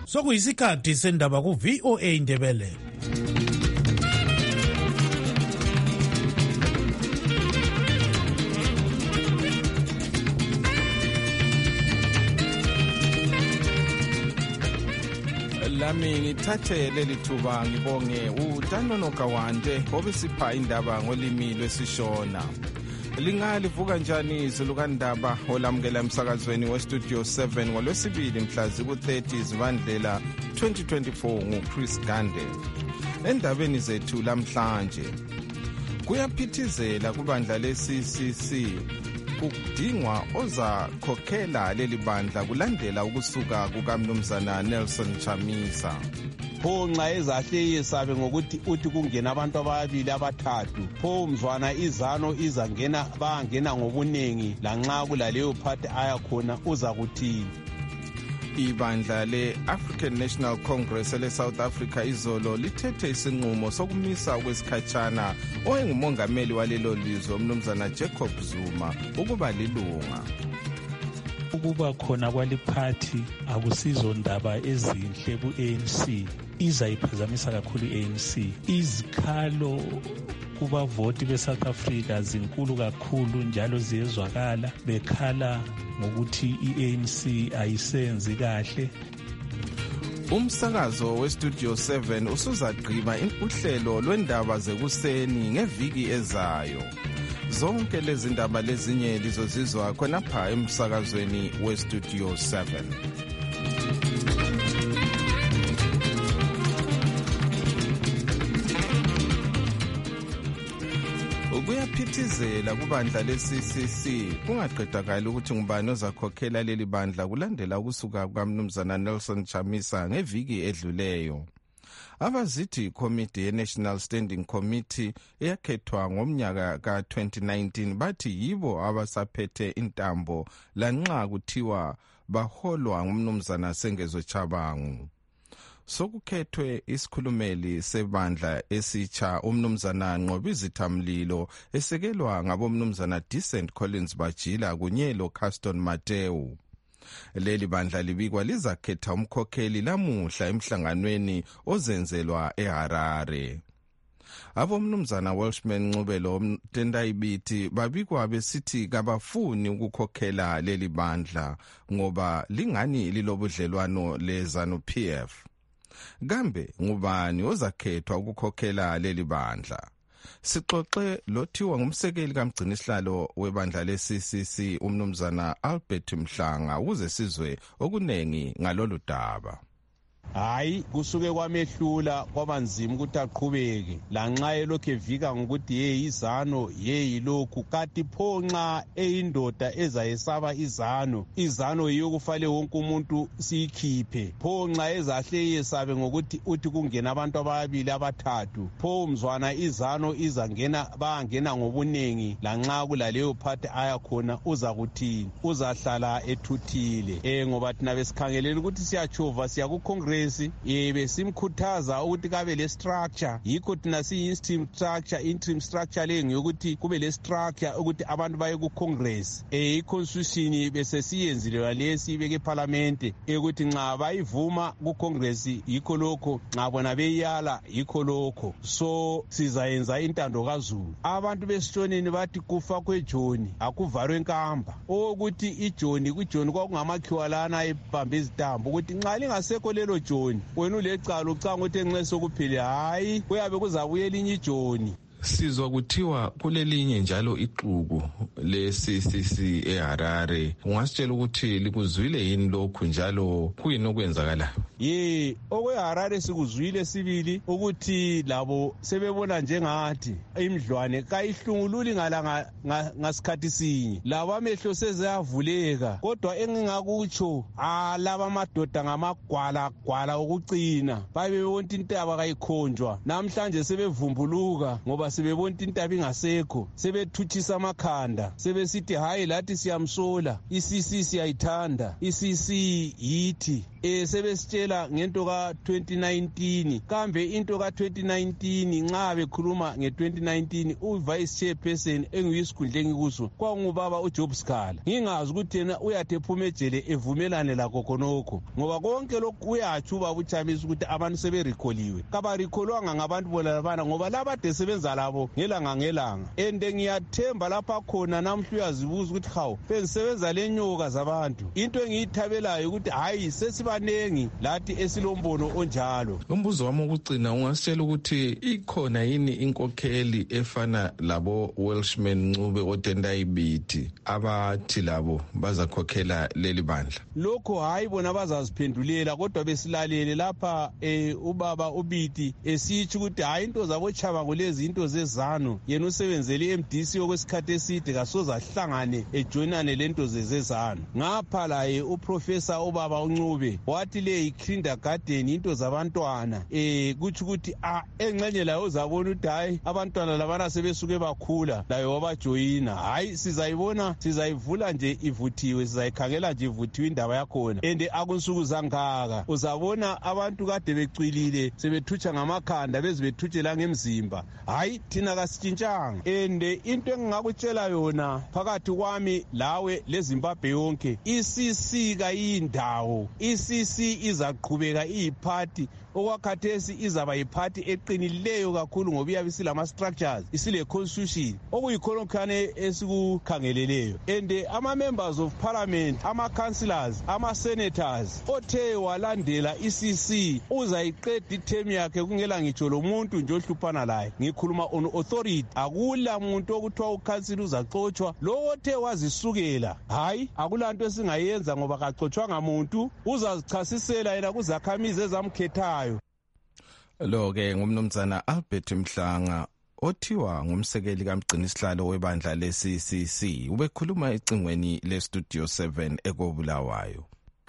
sokuyisikhathi sendaba ku-VOA Indebele. Lami ngithathe leli thuba ngibonge uTanono Kawande obesipha indaba ngolimi lwesishona. Lingalivuka njani izulu kandaba olamukela emsakazweni weStudio 7 ngolwesibili mhla ziku-30 Zibandlela 2024 nguChris Gande. Endabeni zethu lamhlanje kuyaphithizela kubandla le-CCC kudingwa ozakhokhela leli bandla kulandela ukusuka kukaMnumzana Nelson Chamisa. Pho nxa ezahle ngokuthi uthi kungena abantu ababili abathathu, pho mzwana izano izangena bangena ngobunengi lanxa kulaleyo phathi ayakhona uza kuthini? Ibandla le-African National Congress le-South Africa izolo lithethe isinqumo sokumisa okwesikhatshana oyengumongameli walelo lizwe uMnumzana Jacob Zuma ukuba lilunga. Ukuba khona kwaliphathi akusizo ndaba ezinhle ku-ANC, izayiphazamisa kakhulu i-ANC. Izikhalo kubavoti be-South Africa zinkulu kakhulu njalo ziyezwakala, bekhala ngokuthi i-ANC ayisenzi kahle. Umsakazo weStudio 7 usuzagqiba uhlelo lwendaba zekuseni ngeviki ezayo. Zonke lezi ndaba lezinye lizozizwa khonapha emsakazweni weStudio 7. Ukuyaphithizela kubandla le-CCC kungaqedakali ukuthi ngubani ozakhokhela leli bandla kulandela ukusuka kukaMnumzana Nelson Chamisa ngeviki edluleyo. Abazithi ikomiti ye-National Standing Committee eyakhethwa ngomnyaka ka-2019 bathi yibo abasaphethe intambo lanxa kuthiwa baholwa ngumnumzana Sengezo Chabangu. Sokukhethwe isikhulumeli sebandla esitsha umnumzana Nqobizitha Mlilo esekelwa ngabomnumzana Decent Collins Bajila kunye loCaston Mateu. Leli bandla libikwa lizakhetha umkhokheli lamuhla emhlanganweni ozenzelwa eHarare. Abomnumzana Welshman Ncubelo Tendayibithi babikwa besithi kabafuni ukukhokhela leli bandla ngoba lingani lilobudlelwano leZANU-PF. Kambe ngubani ozakhethwa ukukhokhela leli bandla? Sixoxe lothiwa ngumsekeli kamgcinisihlalo webandla le-CCC umnumzana Albert Mhlanga ukuze sizwe okunengi ngalolu daba. Hayi kusuke kwamehlula kwabanzima ukuthi aqhubeke lanxa elokhu evika ngokuthi izano yilokhu kati pho nxa eyindoda ezayesaba izano yokufale wonke umuntu siyikhiphe. Pho nxa ezahle yesabe ngokuthi uthi kungena abantu ababili abathathu, pho mzwana izano izangena bangena ngobunengi lanxa kulaleyo phathi ayakhona uza kuthini? Uzahlala ethuthile ngoba thina besikhangelela ukuthi siyachova siya ku Congress besimkhuthaza ukuthi kabe le structure, yikho thina interim structure leyo ngiyokuthi kube le structure ukuthi abantu baye ku Congress. I-constitution bese siyenzile lesi ibeke eParliament ukuthi nxa bayivuma ku Congress yikho lokho, nxa bona beyala yikho lokho. So sizayenza intando kaZulu. Abantu besitshoneni bathi kufa kweJoni akuvalwe enkamba, ukuthi iJoni kwakungamakhiwa lana ebambe izitambo ukuthi nxa lingasekho lelo Joni wena ulecala ucanga ukuthi enxe sokuphile, hayi kuyabe kuzabuye elinye iJoni. Sizwa kuthiwa kulelinye njalo ixuku le-CCC eHarare. Ungasitshela ukuthi likuzwile yini lokhu njalo kuyini okwenzakalayo? OkweHarare sikuzwile sibili ukuthi labo sebebona njengathi imidlwane kayihlungululi ngasikhathi sinye. Labo amehlo seziyavuleka, kodwa engingakutsho laba amadoda ngamagwala okucina babebona intaba kayikhonjwa. Namhlanje sebevumbuluka ngoba sebebona intaba ingasekho, sebethuthisa amakhanda, sebesithi hayi lathi siyamsola, iCC siyayithanda, iCC yithi. sebesitshela ngento ka-2019 kambe into ka-2019 nxa bekhuluma nge-2019 uvice chairperson engiyisikhundla engikuso kwangubaba uJob Sikhala. Ngingazi ukuthi yena uyathi ephuma ejele evumelane lakho khonokho ngoba konke lokhu uyatsho ubaba uChamisa ukuthi abantu seberekholiwe kabarekholwanga ngabantu bona labana ngoba labade sebenza labo ngelanga ende ngiyathemba lapha khona namhla uyazibuza ukuthi hawu bengisebenza lenyoka zabantu into engiyithabelayo ukuthi hayi sesibanengi lathi esilombono onjalo. Umbuzo wami ukugcina ungasitshela ukuthi ikhona yini inkokheli efana labo Welshman Ncube oTendai Biti abathi labo bazakhokhela leli bandla? Lokho hayi bona bazaziphendulela kodwa besilalele lapha ubaba uBiti esitsho ukuthi hayi into zabo Chaba kulezi into zezano yena usebenzele MDC okwesikhathi eside kasoza ahlangane ejoinane lento zezezano. Ngapha laye uprofessor ubaba uNcube wathi le ikindergarten into zabantwana kuthi ukuthi engxenye layo uzabona ukuthi hayi abantwana labana sebesuke bakhula layo wabajoyina. Hayi sizayibona sizayivula nje ivuthiwe sizayikhangela nje ivuthiwe indaba yakhona ende akunsuku zangaka uzabona abantu kade becwilile sebethutsha ngamakhanda bezibethutshela ngemzimba. Hayi thina kasitshintshanga ende into engingakutshela yona phakathi kwami lawe leZimbabwe yonke iCC kayindawo iCC izaqhubeka iyiphathi okwakhathesi izaba yiphathi eqinileyo kakhulu ngoba iyabe silama structures isile constitution okuyikhonokane esikukhangeleleyo ende ama members of parliament ama councillors ama senators othe walandela iCC uzayiqeda ithemi yakhe kungela ngitsho lo muntu nje ohluphana laye. Ngikhuluma on authority akula muntu okuthiwa ucouncil uzaxotshwa lo othe wazisukela. Hayi akulanto esingayenza ngoba kaxotshwanga muntu uzazichasisela yena kuzakhamizi ezamkhethayo. Lo-ke ngumnumzana Albert Mhlanga othiwa ngumsekeli kamgcinisihlalo webandla le-CCC ubekhuluma ecingweni le-Studio 7 eKobulawayo.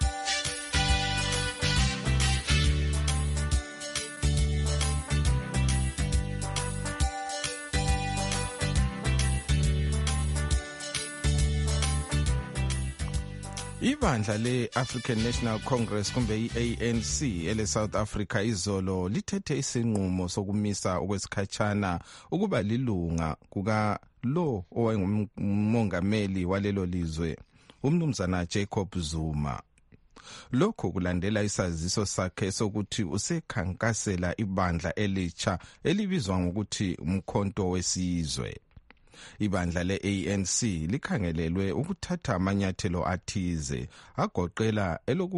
Ibandla le-African National Congress kumbe i-ANC ele-South Africa izolo lithethe isinqumo sokumisa okwesikhatshana ukuba lilunga kuka lo owayengumongameli walelo lizwe umnumzana Jacob Zuma. Lokho kulandela isaziso sakhe sokuthi usekhankasela ibandla elitsha elibizwa ngokuthi umkhonto wesizwe. Ibandla le-ANC likhangelelwe ukuthatha amanyathelo athize agoqela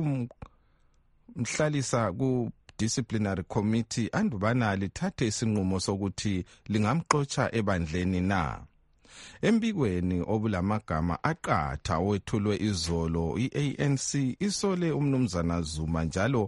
elokumhlalisa ku-disciplinary committee andubana lithathe isinqumo sokuthi lingamxotsha ebandleni na. Embikweni obulamagama aqatha owethulwe izolo i-ANC isole umnumzana Zuma njalo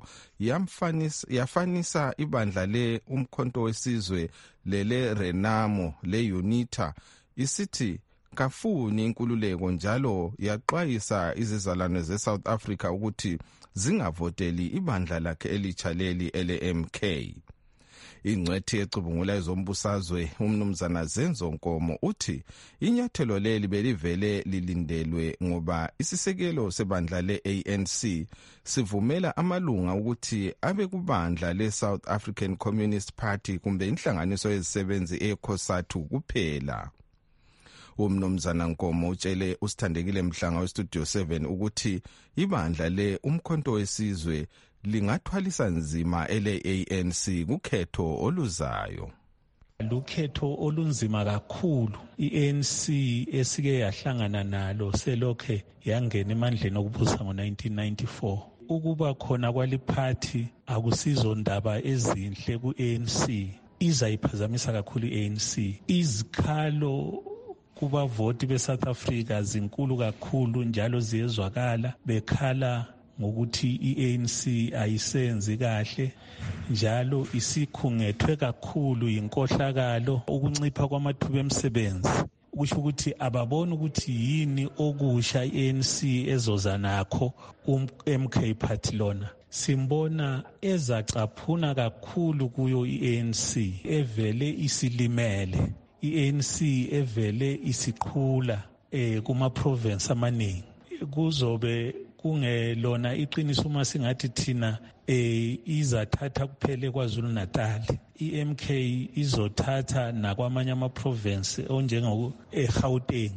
yafanisa ibandla le umkhonto wesizwe lele Renamo le UNITA isithi kafuni inkululeko njalo yaxwayisa izizalwane ze-South Africa ukuthi zingavoteli ibandla lakhe elitsha leli ele-MK. Ingcwethi ecubungula ezombusazwe umnumzana Zenzo Nkomo uthi inyathelo leli belivele lilindelwe ngoba isisekelo sebandla le-ANC sivumela amalunga ukuthi abe kubandla le-South African Communist Party kumbe inhlanganiso yezisebenzi eCOSATU kuphela. Umnumzana Nkomo utshele uSithandekile Mhlanga weStudio 7 ukuthi ibandla le umkhonto wesizwe lingathwalisa nzima ele-ANC kukhetho oluzayo. Lukhetho olunzima kakhulu i-ANC esike yahlangana nalo selokhe yangena emandleni okubusa ngo-1994. Ukuba khona kwaliphathi akusizo ndaba ezinhle ku-ANC, izayiphazamisa kakhulu i-ANC. Izikhalo kubavoti beSouth Africa zinkulu kakhulu njalo ziyezwakala bekhala ngokuthi i-ANC ayisenzi kahle njalo isikhungethwe kakhulu inkohlakalo ukuncipha kwamathuba emisebenzi. Kusho ukuthi ababona ukuthi yini okusha i-ANC ezoza nakho MK party lona. Simbona ezacaphuna kakhulu kuyo i-ANC evele isilimele, i-ANC evele isiqhula kuma province amaningi. Kuzobe kungelona iqiniso uma singathi thina izathatha kuphele KwaZulu Natal. iMK izothatha nakwamanye ama-province onjengo-Gauteng,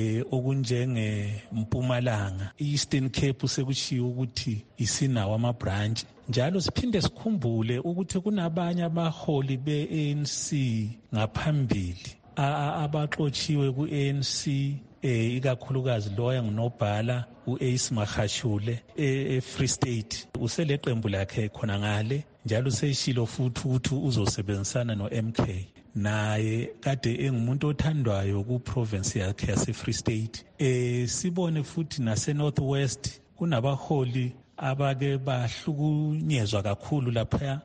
okunjenge-Mpumalanga, Eastern Cape sekushiwo ukuthi isinawo ama-branch. Njalo siphinde sikhumbule ukuthi kunabanye abaholi be-ANC ngaphambili abaxotshiwe ku-ANC, ikakhulukazi loya ngunobhala u-Ace Magashule e-Free State. Useleqembu lakhe khona ngale, njalo seshilo futhi ukuthi uzosebenzisana no-MK. Naye kade engumuntu othandwayo ku-province yakhe yase-Free State. Sibone futhi nase-North West kunabaholi abake bahlukunyezwa kakhulu lapha,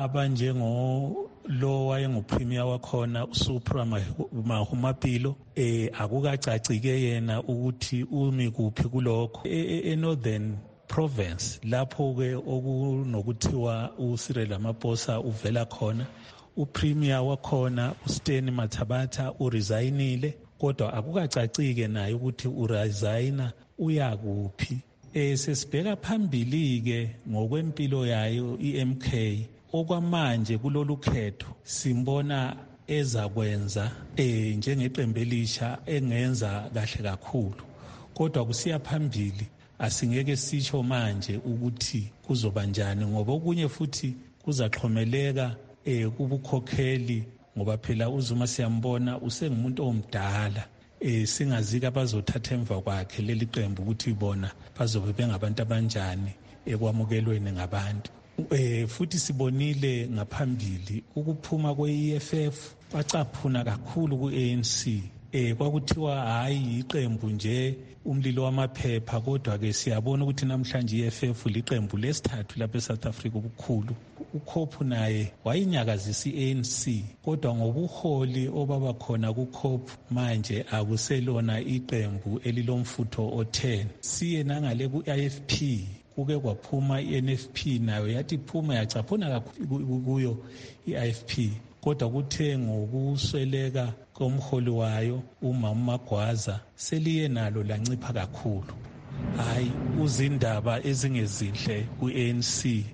abanjengo wayengupremier wakhona uSupra Mahumapelo. Akukacacike yena ukuthi umi kuphi kulokho. E-Northern Province lapho ke okunokuthiwa uCyril Ramaphosa uvela khona, upremier wakhona uSteny Mathabatha uresignile, kodwa akukacacike naye ukuthi uresigna uya kuphi. Sesibheka phambili-ke ngokwempilo yayo iMK, okwamanje kulolu khetho simbona ezakwenza njengeqembu elisha engenza kahle kakhulu, kodwa kusiya phambili asingeke sisho manje ukuthi kuzoba njani, ngoba okunye futhi kuzaxhomeleka kubukhokheli, ngoba phela uZuma siyambona usengumuntu omdala. Singazike abazothatha emva kwakhe leli qembu ukuthi bona bazobe bengabantu abanjani ekwamukelweni ngabantu. Futhi sibonile ngaphambili ukuphuma kwe-EFF kwacaphuna kakhulu ku-ANC. Kwakuthiwa hayi iqembu nje umlilo wamaphepha, kodwa-ke siyabona ukuthi namhlanje i-EFF liqembu lesithathu lapha eSouth Africa ubukhulu. uCOPE naye wayinyakazisa i-ANC, kodwa ngobuholi obaba khona kuCOPE manje akuselona iqembu elilomfutho o-10. Siye nangale ku-IFP kuke kwaphuma i-NFP nayo yathi iphuma yacaphuna kakhulu kuyo i-IFP, kodwa kuthe ngokusweleka komholi wayo uMama Magwaza seliye nalo lancipha kakhulu. Hayi, uzindaba ezingezinhle ku-ANC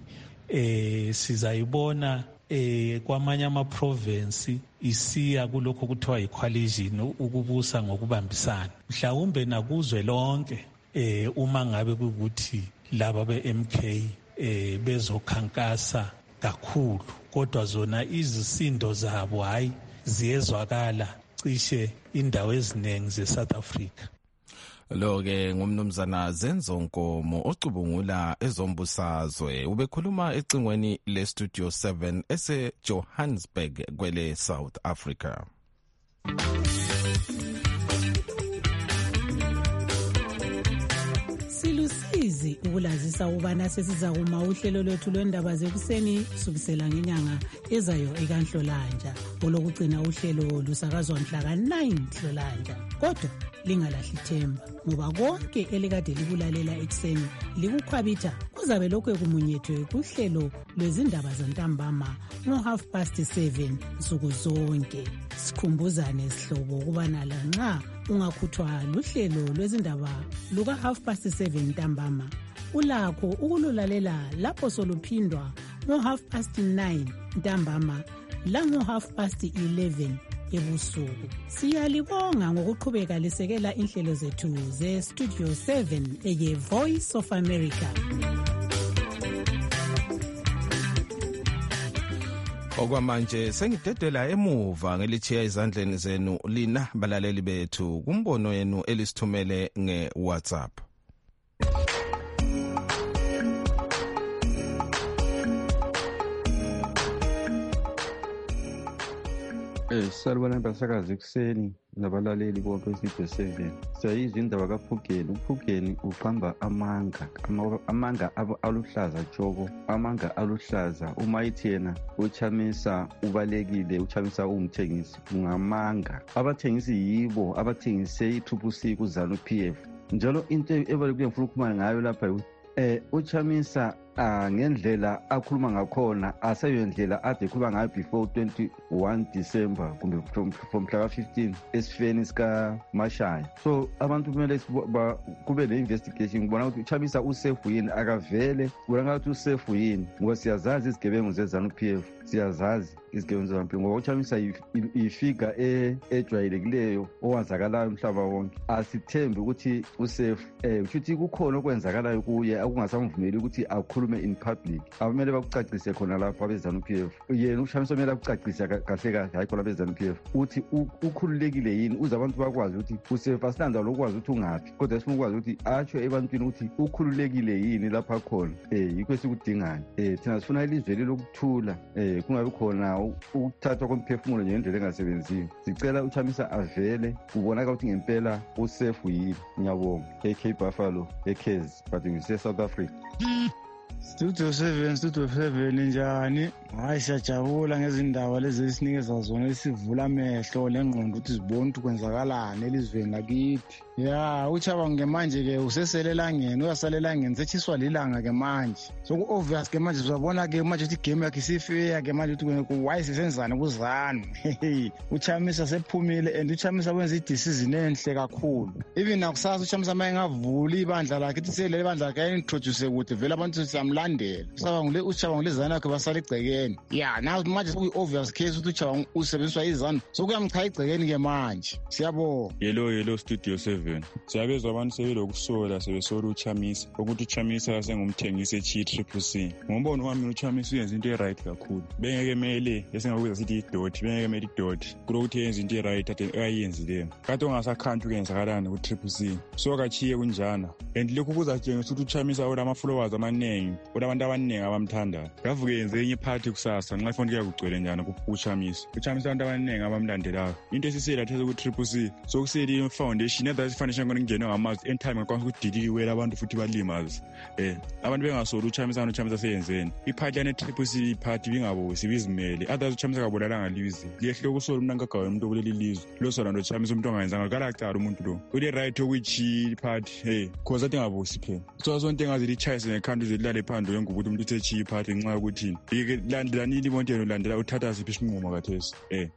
sizayibona kwamanye ama-province isiya kulokho kuthiwa yi-coalition, ukubusa ngokubambisana, mhlawumbe nakuzwe lonke uma ngabe kukuthi laba be-MK bezokhankasa kakhulu, kodwa zona izisindo zabo hayi ziyezwakala cishe indawo eziningi ze-South Africa. Lo-ke ngumnumzana Zenzo Nkomo ocubungula ezombusazwe, ubekhuluma ecingweni le-Studio 7 ese-Johannesburg kwele South Africa. Silusizi ukulazisa ubana sesiza kuma uhlelo lwethu lwendaba zekuseni kusukisela ngenyanga ezayo ekanhlolanja, olokugcina uhlelo lusakazwa mhla ka-9 Nhlolanja. Kodwa lingalahli ithemba, ngoba konke elikade likulalela ekuseni likukhwabitha kuzabe lokhu kumunyethwe kuhlelo lwezindaba zantambama ngo-7:30 nsuku zonke. Sikhumbuzane sihlobo ukubana lanxa ungakhuthwa luhlelo lwezindaba luka 7:30 ntambama, ulakho ukululalela lapho soluphindwa ngo-9:30 ntambama lango-11:30 ebusuku. Siyalibonga ngokuqhubeka lisekela inhlelo zethu ze-Studio 7 eye-Voice of America. Okwamanje sengidedela emuva ngelichiya izandleni zenu lina balaleli bethu kumbono yenu elisithumele nge-WhatsApp. Salubana basakazi kuseni nabalaleli bonke beStudio 7. Siyayizwa indaba kaPhugeni. uPhugeni uqamba amanga aluhlaza tshoko, amanga aluhlaza. Uma ithi yena uChamisa ubalekile, uChamisa ungumthengisi, ungamanga. Abathengisi yibo abathengise i-3C kuZANU-PF. Njalo into ebalekile ngifuna ukukhuluma ngayo lapha uChamisa ngendlela akhuluma ngakhona aseyo ndlela ade ekhuluma ngayo before 21 December kumbe from mhla ka-15 esifeni sikaMashaya. So abantu kumele kube ne-investigation kubona ukuthi uChamisa usafe yini, akavele kubona ngathi usafe yini, ngoba siyazazi izigebengu ze-ZANU-PF, siyazazi izigebengu ze-ZANU-PF ngoba uChamisa ifiga ejwayelekileyo owazakalayo umhlaba wonke. Asithembe ukuthi usafe kushuthi kukhona okwenzakalayo kuye akungasamvumeli ukuthi akhulume in public. Abamele bakucacise khona lapho abe-ZANU-PF. Yena uChamisa kumele akucacise kahle kahle, hayi khona abe-ZANU-PF, ukuthi ukhululekile yini, uze abantu bakwazi ukuthi usafe. Asinanza lokwazi ukuthi ungaphi, kodwa sifuna ukwazi ukuthi atsho ebantwini ukuthi ukhululekile yini lapha akhona. Yikho esikudingayo. Thina sifuna ilizwe lokuthula, kungabi khona ukuthathwa komphefumulo ngendlela engasebenziyo. Sicela uChamisa avele kubonaka ukuthi ngempela usafe yini. Ngiyabonga. AK Buffalo, Ekezi, but ngise-South Africa. Studio 7 njani? Hayi, siyajabula ngezindaba lezi esinikeza zona, esivula amehlo lengqondo ukuthi sibone ukuthi kwenzakalani elizweni lakithi. Ya, uChabangu ke manje-ke usesele elangeni, uyasala elangeni, setshiswa lilanga ke manje. So ku-obvious ke manje sizabona ke manje ukuthi igame yakhe isifeya ke manje ukuthi why sisenzani kuzanu. uChamisa sephumile and uChamisa wenza i-decision enhle kakhulu. Even nakusasa uChamisa maye ngavula ibandla lakhe, ithi selele ibandla lakhe ayintroduce kude vele abantu samlandela. uChabangu lezana yakhe basala igcekeni. Ya, now manje kuyi-obvious case ukuthi uChabangu usebenziswa izanu, so kuyamchaya igcekeni ke manje. Siyabonga. Hello Studio 7. Siyabezwa abantu sebelokusola, sebesola uChamisa ukuthi uChamisa sengumthengisi e-CCC. Ngombono wami uChamisa uyenza into e-right kakhulu. Bengeke mele esingakuza sithi idoti, bengeke mele idoti kulokuthi yenza into e-right ade ayenzileyo. Kade ongasakhanti ukwenzakalana ku-CCC. So kachiye kunjana. And lokhu kuzatshengisa ukuthi uChamisa unama-followers amanengi, unabantu abaningi abamthandayo. Ngavuke yenze enye iphathi kusasa nxa ifoni kuyakucwele njani uChamisa. uChamisa abantu abaningi abamlandelayo. Into esisela theza ku-CCC sokuseli foundation foundation ngona ngene ngamazi end time ngakwazi ukudiliwe abantu futhi balimazi. Abantu bengasolo uChamisa seyenzeni iphathi yane CCC iphathi bingabosi bizimele others uChamisa kabolalanga lize liyehle kusola umuntu angagawe umuntu kuleli lizwe lo sola ndo uChamisa umuntu ongayenzanga character umuntu lo ule right ukuthi iphathi cause athi ngabosi phela so zonke engazi lichayise nekhanda zilale phandle yengu ukuthi umuntu uthechi iphathi nxa ukuthi landela nini montelo landela uthatha siphi isinqumo kathesi.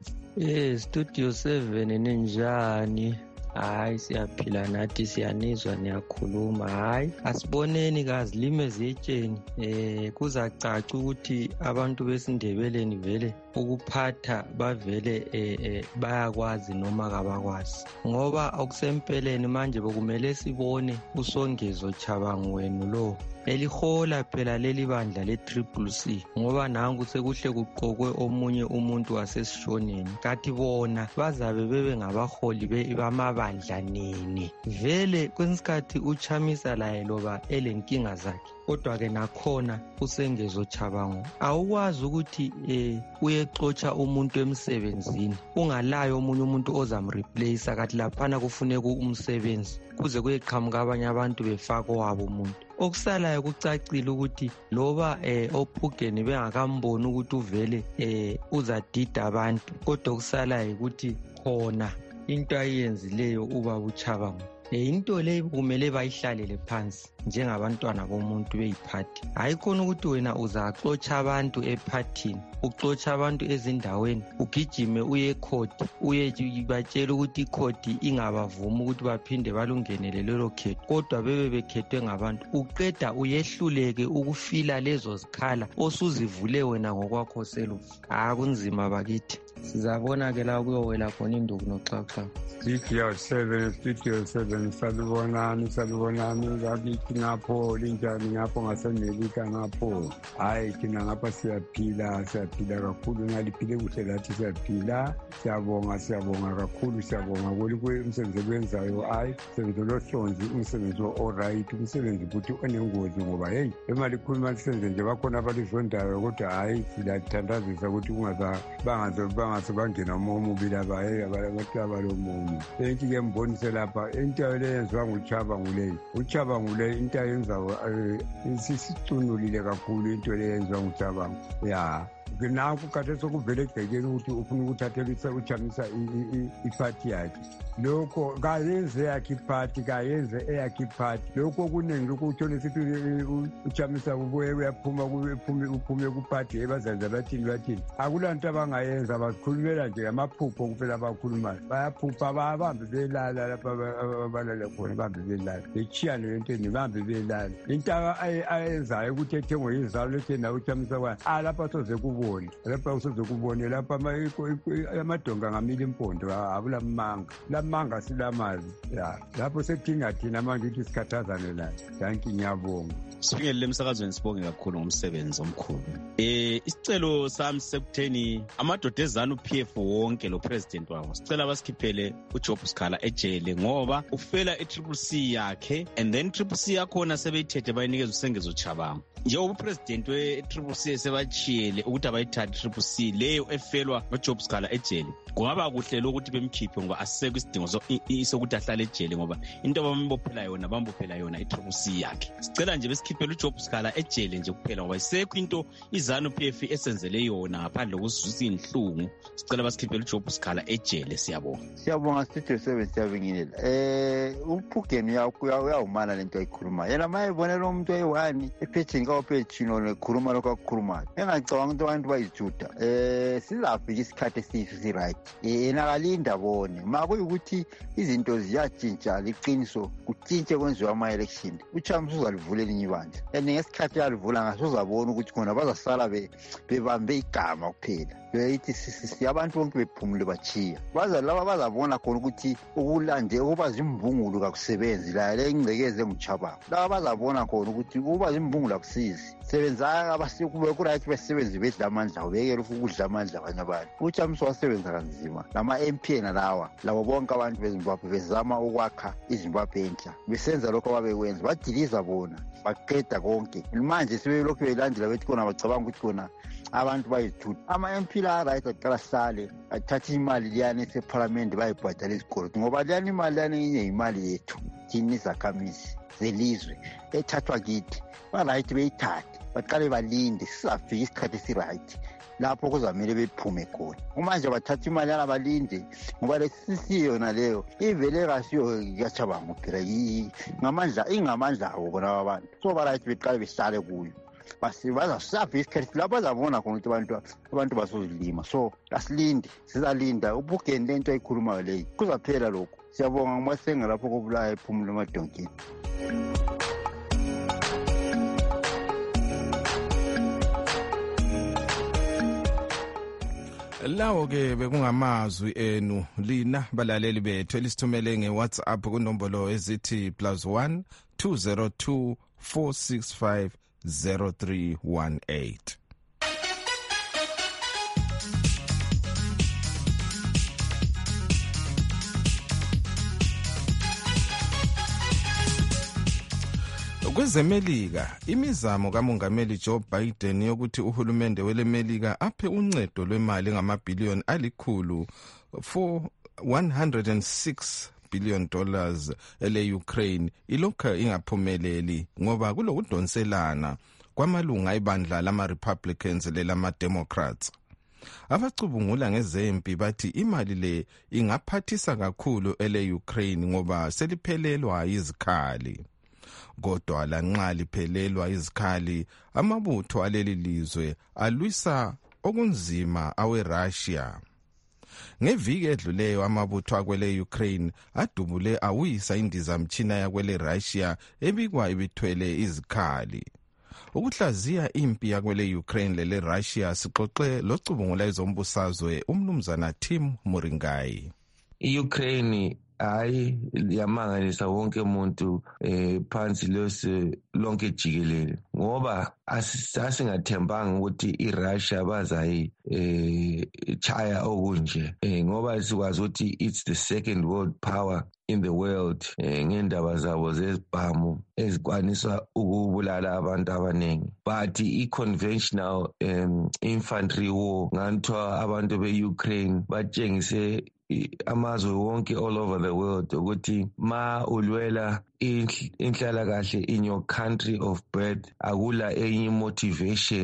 Studio 7 ninjani? Hayi, siyaphila nathi, siyanizwa, niyakhuluma. Hayi, asiboneni kazi lime zetsheni. Kuzacaca ukuthi abantu besindebeleni vele ukuphatha bavele bayakwazi noma kabakwazi, ngoba akusempeleni manje bokumele sibone uSongezo Chabangu wenu lo elihola phela leli bandla le-CCC, ngoba nangu sekuhle kuqokwe omunye umuntu wasesishoneni. Kathi bona bazabe bebe ngabaholi bamabandla nini? Vele kwesikhathi uChamisa laye loba elenkinga zakhe, kodwa-ke nakhona uSengezo Chabangu awukwazi ukuthi uyexotsha umuntu emsebenzini ungalayo omunye umuntu ozamreplace kathi laphana kufuneka umsebenzi kuze kuyeqhamuka abanye abantu befaka owabo umuntu. Okusalayo kucacile ukuthi loba ophugeni bengakamboni ukuthi uvele uzadida abantu, kodwa okusalayo ukuthi khona into ayenzileyo ubaba uChabangu into le kumele bayihlalele phansi njengabantwana bomuntu beyiphathi. Hayi khona ukuthi wena uzaxotsha abantu ephathini, uxotsha abantu ezindaweni, ugijime uye ekhoti, batshela ukuthi ikhoti ingabavuma ukuthi baphinde balungenele lelo khetho, kodwa bebe bekhethwe ngabantu. Uqeda uyehluleke ukufila lezo zikhala osuzivule wena ngokwakho selufu. Kunzima bakithi. Sizabona ke la kuyowela khona induku noxaxa. Studio 7 salibonani ngakithi ngapho linjani ngapho ngasemelika ngapho. Hayi thina ngapha siyaphila kakhulu, ngaliphile kuhle lathi siyaphila. Siyabonga kakhulu, siyabonga umsebenzi wenzayo. Hayi umsebenzi lohlonzi, umsebenzi o-right, umsebenzi futhi onengozi, ngoba hey emali khuluma lisenze nje bakhona abalizondayo, kodwa hayi silathandazisa ukuthi bangaze bangena umomubi laba abantu abalomumo. Into-ke mbonise lapha into le yenziwa uChabangu le into ayenzayo sisicunulile kakhulu into le yenziwa nguChabangu. Ya nakho kade sokuvele egcekeni ukuthi ufuna ukuthathela uChamisa iphathi yakhe. lokho kayenze yakhe iphathi kayenze eyakhe iphathi lokho kuningi lokho uthole sithi uChamisa kubuye uphume kuphathi ebazenza bathini akulanto abangayenza bakhulumela nje amaphupho kuphela abakhulumayo bayaphupha babambe belala lapha abalala khona bambe belala bechiyane lentweni bambe belala into ayenzayo ukuthi ethengwe izalo lethena uChamisa kwa lapha soze kubone lapha soze kubone lapha amadonga ngamile impondo lamanga silamazi ya lapho sekuthinga thina manje ukuthi sikhathazane la thank you ngiyabonga Sibingelele emsakazweni sibonge kakhulu ngomsebenzi omkhulu. Isicelo sami sekutheni amadoda ezanu PF wonke lo president wawo. Sicela basikhiphele uJob Sikhala ejele ngoba ufela eTCC yakhe and then TCC yakhona sebeyithethe bayinikeza usengezo Chabanga. Njengoba upresident weTCC sebachiyele ukuthi abayithathe TCC leyo efelwa noJob Sikhala ejele. Kungaba kuhle lokuthi bemkhiphe ngoba aseke isidingo sokuthi ahlale ejele ngoba into abambophela yona iTCC yakhe. Sicela nje khiphela uJob Sikhala ejele nje kuphela ngoba isekho into izanu PF esenzele yona ngaphandle kokuzwisa inhlungu. Sicela basikhiphele uJob Sikhala ejele siyabonga Studio 7 siyabingelela uphugeni uyawumana lento ayikhuluma yena mayebonela umuntu oyi1 ephethini kaopechino nekhuluma lokho akukhulumayo engacabanga ukuthi abantu bayijuda sizafika isikhathi esisi right yena kalinda bone makuyukuthi izinto ziyatshintsha liqiniso kutshintshe kwenziwa ama election uChamisa uzalivulela inyibandla ngesikhathi yalivula ngaso uzabona ukuthi khona bazasala bebambe igama kuphela beyithi abantu bonke bephumule bachiya laba bazabona khona ukuthi ukulande ukuba zimbungulu kakusebenzi la ingcekeze nguChabanga laba bazabona khona ukuthi ukuba zimbungulu akusizi sebenza abasikube kuright besebenzi bedla amandla ubekela ukudla amandla abanye abantu uChamisa wasebenza kanzima nama MP labo bonke abantu beZimbabwe bezama ukwakha iZimbabwe entsha besenza lokho ababekwenza badiliza bona baqeda konke manje sebelokhu belandela bethi khona bacabanga ukuthi khona abantu bayithutha ama-MP la right aqala sale athatha imali liyani eseparliament bayibhadala izikolo ngoba liyani imali liyani inye imali yethu thini izakhamizi zelizwe ethathwa kithi ba-right beyithathe baqale balinde sizafika isikhathi esi-right lapho kuzamele bephume khona umanje bathatha imali yana balinde ngoba lesisi yona leyo ivele kasiyo yaChabanga phela ingamandla abo bona abantu so ba-right beqale behlale kuyo bazasafika isikhathi lapho bazabona khona ukuthi abantu basozilima so asilinde sizalinda ubugeni lento ayikhulumayo leyi kuzaphela lokho siyabonga ngumasenga lapho kobulaya ephumule emadonkeni lawo ke bekungamazwi enu lina balaleli bethu elisithumele ngeWhatsApp kunombolo ezithi +1 202 465 0318. Kwezemelika imizamo kamongameli Joe Biden yokuthi uhulumende welemelika aphe uncedo lwemali ngamabhiliyoni alikhulu for $106 billion ele-Ukraine ilokhu ingaphumeleli ngoba kulokudonselana kwamalunga ebandla lama-Republicans lelama-Democrats. Abacubungula ngezempi bathi imali le ingaphathisa kakhulu ele-Ukraine ngoba seliphelelwa izikhali. Kodwa lanxa liphelelwa izikhali amabutho aleli lizwe alwisa okunzima aweRussia. Ngeviki edluleyo amabutho akwele Ukraine adubule awisa indizamtshina yakwele Russia ebikwa ibithwele izikhali. Ukuhlaziya impi yakwele Ukraine lele Russia sixoxe locubungula ezombusazwe umnumzana Tim Muringai. Ukraine hayi yamangalisa wonke umuntu phansi lonke jikelele ngoba asingathembanga ukuthi iRussia bazayi chaya okunje ngoba sikwazi ukuthi it's the second world power in the world ngendaba zabo zezibhamu ezikwanisa ukubulala abantu abaningi but i-conventional infantry war nganthiwa abantu be-Ukraine batshengise amazwe wonke all over the world ukuthi ma ulwela inhlalakahle in your country of birth akula enye motivation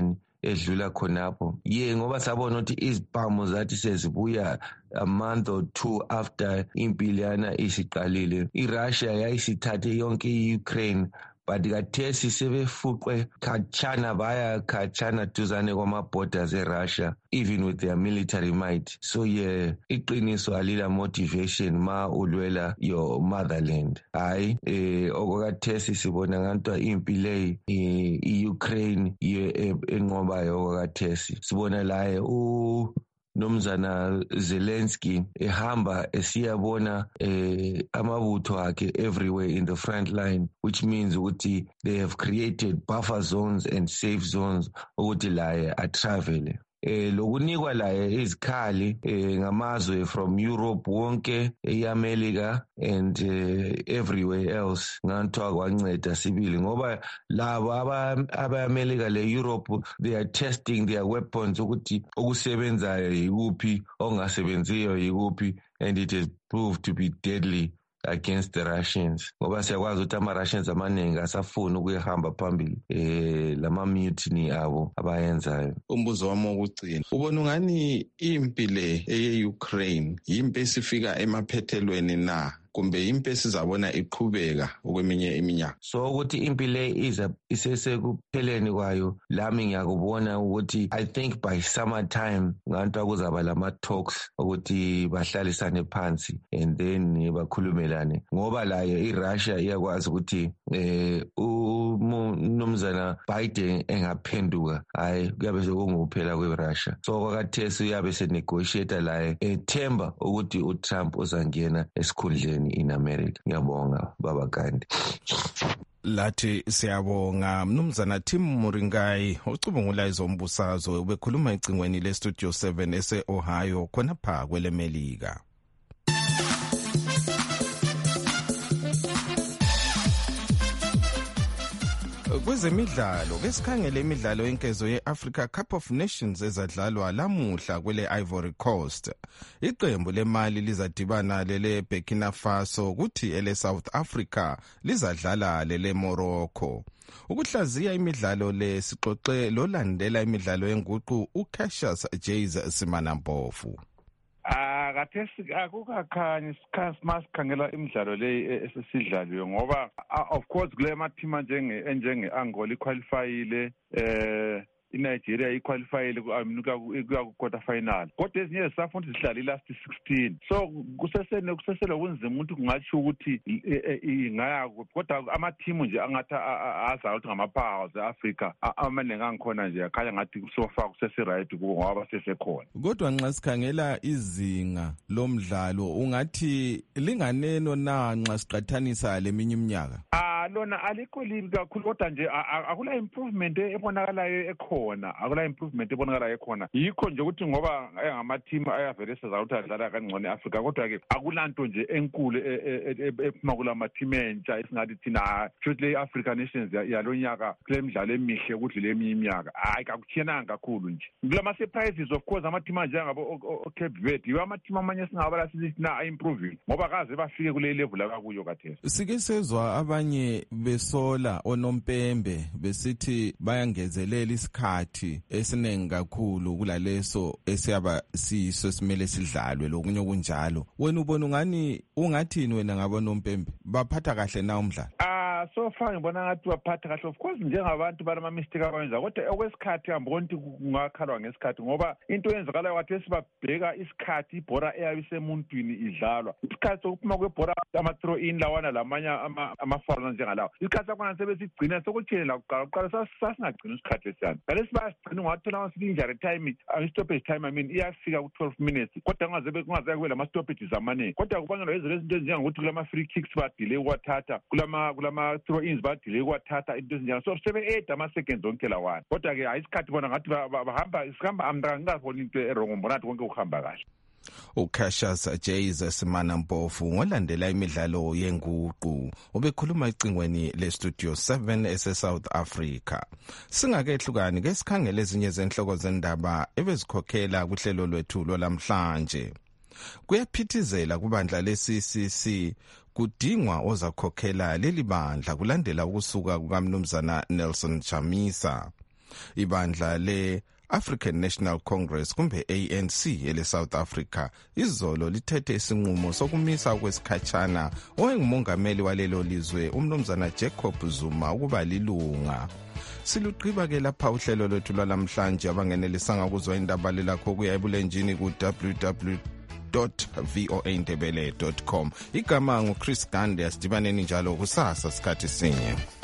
edlula khonapho ngoba sabona ukuthi izibhamu zathi sezibuya a month or two after impi leyana isiqalile. iRussia yayisithathe yonke i-Ukraine, but kathesi sebefuqwe khatshana duzane kwama-borders eRussia, even with their military might. So iqiniso alila motivation ma ulwela your motherland. Hayi, okwakathesi sibona ngantwa impi leyi i-Ukraine enqobayo okwakathesi. Sibona laye Nomzana Zelensky ehamba esiyabona amabutho akhe everywhere in the front line, which means ukuthi they have created buffer zones and safe zones ukuthi laye atravel. Lokunikwa laye izikhali ngamazwe from Europe wonke, eAmerica and everywhere else nganthiwa kwanceda sibili ngoba labo aba-America le-Europe they are testing their weapons ukuthi okusebenzayo yikuphi, ongasebenziyo yikuphi, and it has proved to be deadly against the Russians ngoba siyakwazi ukuthi ama-Russians amaningi asafuna ukuyahamba phambili lama-mutiny abo abayenzayo. Umbuzo wami wokugcina, ubona ungani impi le eye-Ukraine yimpi esifika emaphethelweni na kumbe impi esizabona iqhubeka okweminye iminyaka? So ukuthi impi le isesekupheleni kwayo, lami ngiyakubona ukuthi I think by summertime nganto kuzaba lama-talks ukuthi bahlalisane phansi and then bakhulumelane ngoba laye iRussia iyakwazi ukuthi uMnumzana Biden engaphenduka, hayi kuyabe sekungukuphela kweRussia. So kwakathesi uyabe senegotiate laye ethemba ukuthi uTrump uzangena esikhundleni in America. Ngiyabonga Baba Gandhi. Lathi siyabonga Mnumzana Tim Muringai ocubungula izombusazwe ubekhuluma ecingweni leStudio 7 ese-Ohio khonapha kwelemelika. Kwezemidlalo kesikhangele imidlalo yenkezo ye-Africa Cup of Nations ezadlalwa lamuhla kwele Ivory Coast. Iqembu lemali lizadibana lele Burkina Faso kuthi ele South Africa lizadlala lele Morocco. Ukuhlaziya imidlalo le sixoxe lolandela imidlalo yenguqu uCassius Jays Simanampofu. Kathesi akukakhanyi masikhangela imidlalo le esesidlaliwe ngoba of course kule mathima njenge Angola iqualifyile, iNigeria iqualifyile kuya ku-quarter final, kodwa ezinye zisafuna zihlale last 16. So kuseselo kunzima ukuthi kungatsho ukuthi ingaya, kodwa amathimu nje angathi azayo ukuthi ngama-powers e-Africa amaningi angikhona nje akhanya ngathi sofa kusesiright kuwo ngoba basesekhona. Kodwa nxa sikhangela izinga lomdlalo ungathi linganeno na nxa siqathanisa leminye iminyaka? Lona alikho libi kakhulu kodwa nje akula improvement ebonakalayo ekhona, yikho nje ukuthi ngoba ngama-team ayavele sezawuthi adlala kangcono e-Africa, kodwa ke akulanto nje enkulu ephuma kulama-team entsha esingathi thina futhi le Africa Nations yalo nyaka kule midlalo emihle kudlule eminye iminyaka, hayi kakutshiyenanga kakhulu nje. Kulama-surprises of course ama-team anjengabo Cape Verde yiwo ama-team amanye singabala sithi na improving ngoba kaze bafike kule level akakuyo kathesi. Sike sezwa abanye besola onompembe besithi bayangezelela isikhathi esiningi kakhulu kulaleso esiyaba siso simele sidlalwe lokunye kunjalo. Wena ubona ungathini wena ngabonompembe baphatha kahle na umdlalo? So far ngibona ngathi baphatha kahle, of course njengabantu balama mistake abayenza, kodwa okwesikhathi ambona ukuthi kungakhalwa ngesikhathi ngoba into eyenzakalayo kathi sibabheka isikhathi ibhora eyabe isemuntwini idlalwa, isikhathi sokuphuma kwebhora ama-throw in lawana lamanye ama-fouls njengalawo, isikhathi sakhona sebesigcina sokuthini la kuqala sasingagcina isikhathi esiyani, ngalesi bayasigcina ungathola injury time, stoppage time iyafika ku-12 minutes, kodwa kungaze kube lama-stoppages amaningi, kodwa kubangelwa yizo lezi into ezinjengokuthi kulama-free kicks badelay ukwathatha, kulama throw-ins badelay ukwathatha, into ezinjalo, so sebe-8 ama-seconds onke lawana, kodwa-ke hayi isikhathi bona ngathi sihamba angingaboni into erongo, mbona ngathi konke kuhamba kahle. uCassius Jays Simanampofu ngolandela imidlalo yenguqu ubekhuluma ecingweni leStudio 7 ese-South Africa. Singakehlukani ke sikhangele ezinye zenhloko zendaba ebezikhokhela kuhlelo lwethu lwalamhlanje. Kuyaphithizela kubandla le-CCC kudingwa ozakhokhela leli bandla kulandela ukusuka kukaMnumzana Nelson Chamisa. Ibandla le African National Congress kumbe ANC ele South Africa izolo lithethe isinqumo sokumisa kwesikhatshana owayengumongameli walelo lizwe umnumzana Jacob Zuma ukuba lilunga. Siluqhiba ke lapha uhlelo lwethu lwalamhlanje abangenelisanga ukuzwa indaba lakho kuya ebulenjini ku www.voaindebele.com. Igama nguChris Gande, asidibaneni njalo kusasa sikhathi sinye.